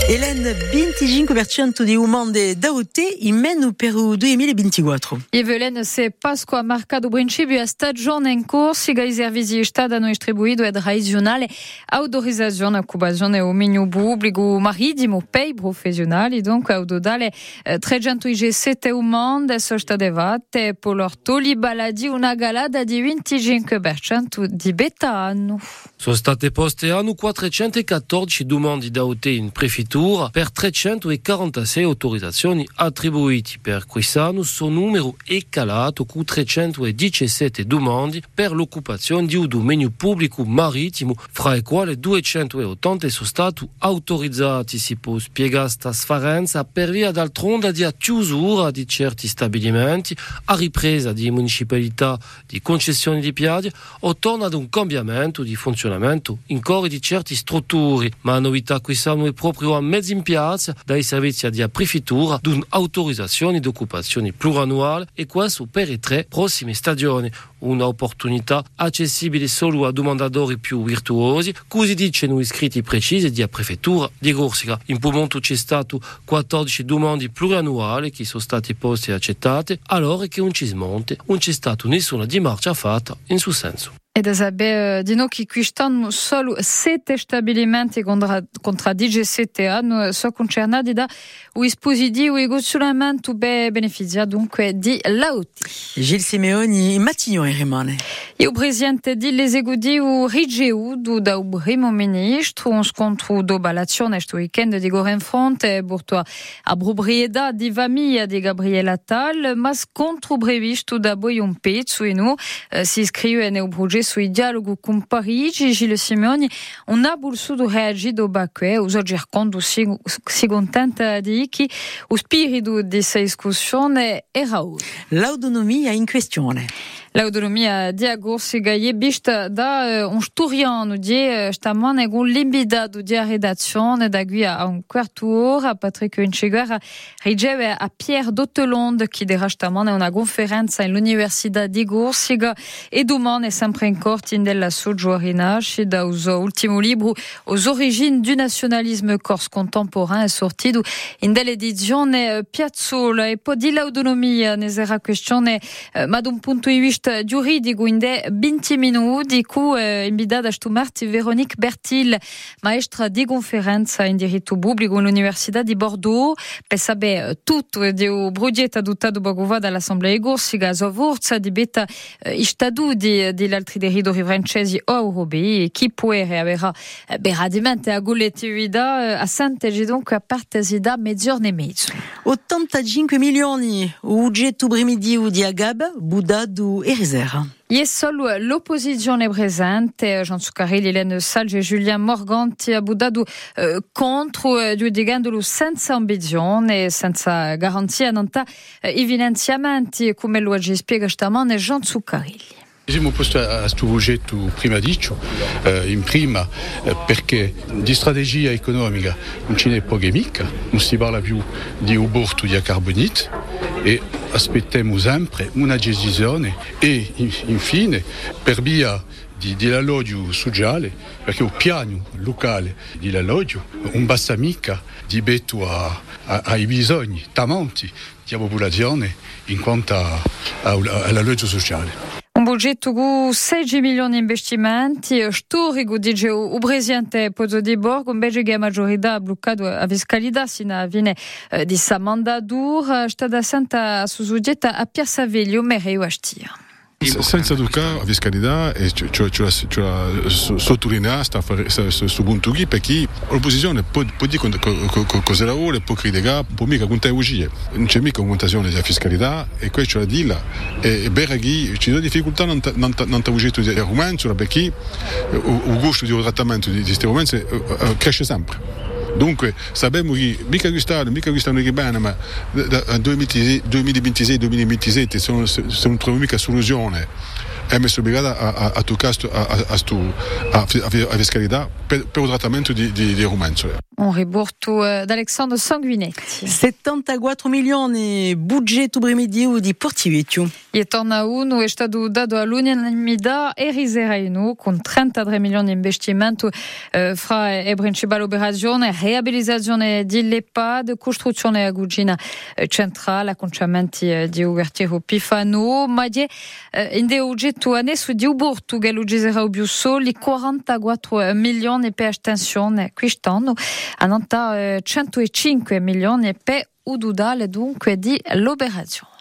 Hélène, 25% di umande d'AOT in meno per il 2024. Hélène, se Pasqua marcato principio a stagione in corso, i servizi stati hanno distribuito ed tradizionale autorizzazione a occupazione o menu pubblico marittimo per professionali, dunque a totale 317 umande sono state fatte per l'ortoli baladi una galata di 25% di beta anno. Sono state poste anno 414 domande d'AOT in prefettura per 346 autorizzazioni attribuite. Per quest'anno suo numero è calato con 317 domande per l'occupazione di un dominio pubblico marittimo, fra i quali 280 sono stati autorizzati. Si può spiegare questa differenza per via d'altronde di chiusura di certi stabilimenti, a ripresa di municipalità di concessioni di piagge o torna ad un cambiamento di funzionamento in corso di certe strutture. Ma la novità quest'anno è proprio a mezzo in piazza dai servizi di prefettura di un'autorizzazione di occupazione pluriannuale e questo per le 3 prossime stagioni. Un'opportunità accessibile solo a domandatori più virtuosi, così dicono iscritti precisi di prefettura di Corsica. In momento c'è stato 14 domande pluriannuali che sono state poste e accettate, allora che non ci smonte, non c'è stata nessuna dimarcia fatta in suo senso. Ed esabè di noi che quest'anno solo 7 stabilimenti contra 17 hanno sono concernati da un dispositivo di consulamento per beneficiare dunque di l'AOT. Gilles Simeoni in Matignon rimane. E il presidente dell'esecutivo ricevuto da un primo ministro un scontro d'obalazione questo weekend di Goren Fronte portò a proprietà di famiglia di Gabriela Tal, ma scontro previsto da poi un pezzo e no si iscrive nel progetto sui dialogo con Parigi. Gilles Simeoni non ha voluto reagire a Baku, oggi racconto si contenta di che lo spirito di questa discussione era l'autonomia in questione. L'autonomia di Corsica è vista da un storiano di stamane con l'invitato di redazione da qui a un quarto d'ora. Patrick Vinciguerra riceve a Pierre Dottelonde che darà stamane una conferenza all'Università di Corsica e domani è sempre in corte della sua rinascita. Il suo ultimo libro, Aux origines du nationalisme corse contemporain, è sortito in dell'edizione Piazzolla. E poi di l'autonomia ne sarà questione, ma da un punto di vista giuridico in 20 minuti cu invitata sto martedì Véronique Bertil, maestra di conferenza in diritto pubblico all'Università di Bordeaux, per sapere tutto del progetto adottato dall'Assemblea di Corsica, la forza di beta i statuti degli altri territori francesi o europei, chi può avere beradimento a collettività a Sant'Egi, donc a partire da mezz'ora e mezzo. 85 milioni oggetto primidio di Agab, Budadu e Risera. E solo l'opposizione presente, Jean Zuccarelli, Hélène Salge e Julien Morganti ha buttato contro, giudicandolo senza ambizione, senza garanzia, non ha evidenziamenti, come lo ci spiega stamane Jean Zuccarelli. Siamo posti a questo progetto prima dicho, in prima perché di strategia economica non ce n'è poche mica, non si parla più di aborto di carbonite e aspettiamo sempre una decisione e infine per via dell'alloggio sociale, perché il piano locale dell'alloggio non basta mica di betto ai bisogni tamanti della popolazione in quanto all'alloggio sociale. Un budget con 6 milioni di investimenti, storico, dice il presidente Pozzo di Borgo, invece che la maggiorità ha bloccato la fiscalità sino alla fine di sa mandatura, sta da santa suggetta a Pier Saveglio, Mereu a Stia. Senza toccare la fiscalità e sottolineare questo punto qui, perché l'opposizione può dire cosa la vuole, può criticare, può mica contare uscire. Non c'è mica aumentazione della fiscalità e questo la dilla. E per chi ci sono difficoltà non ha uscito di argomento perché il gusto di trattamento di questi argomenti cresce sempre. Dunque sappiamo che mica quest'anno che bene, ma dal 2026-2027 non troviamo mica soluzione è messo obbligata a toccare a fiscalità per il trattamento di rumenzole. Un riborto d'Alexandre Sanguinetti. 74 milioni budget brimidiu di Portivecchio. E torna uno è stato dato all'unanimità e riservato con 33 milioni di investimento fra le principali operazioni, realizzazione di l'EPAD, costruzione a Gugina centrale, acconciamenti di Ubertiro Pifano, ma di oggetto annesso di Ubortu che lo giserà più soli 44 milioni per estensione quest'anno, a 105 milioni per ududale dunque di l'operazione.